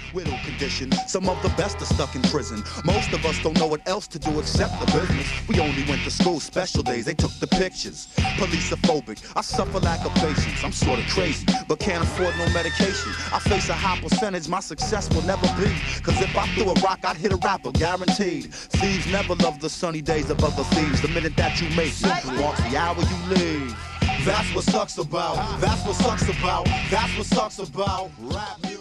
widow condition. Some of the best are stuck in prison. Most of us don't know what else to do except the business. We only went to school special days, they took the pictures. Police-ophobic, I suffer lack of patience. I'm sorta crazy, but can't afford no medication. I face a high percentage, my success will never be. Cause if I threw a rock, I'd hit a rapper, guaranteed. Thieves never love the sunny days of other thieves. The minute that you make it marks the hour you leave. That's what sucks about. That's what sucks about. That's what sucks about rap music.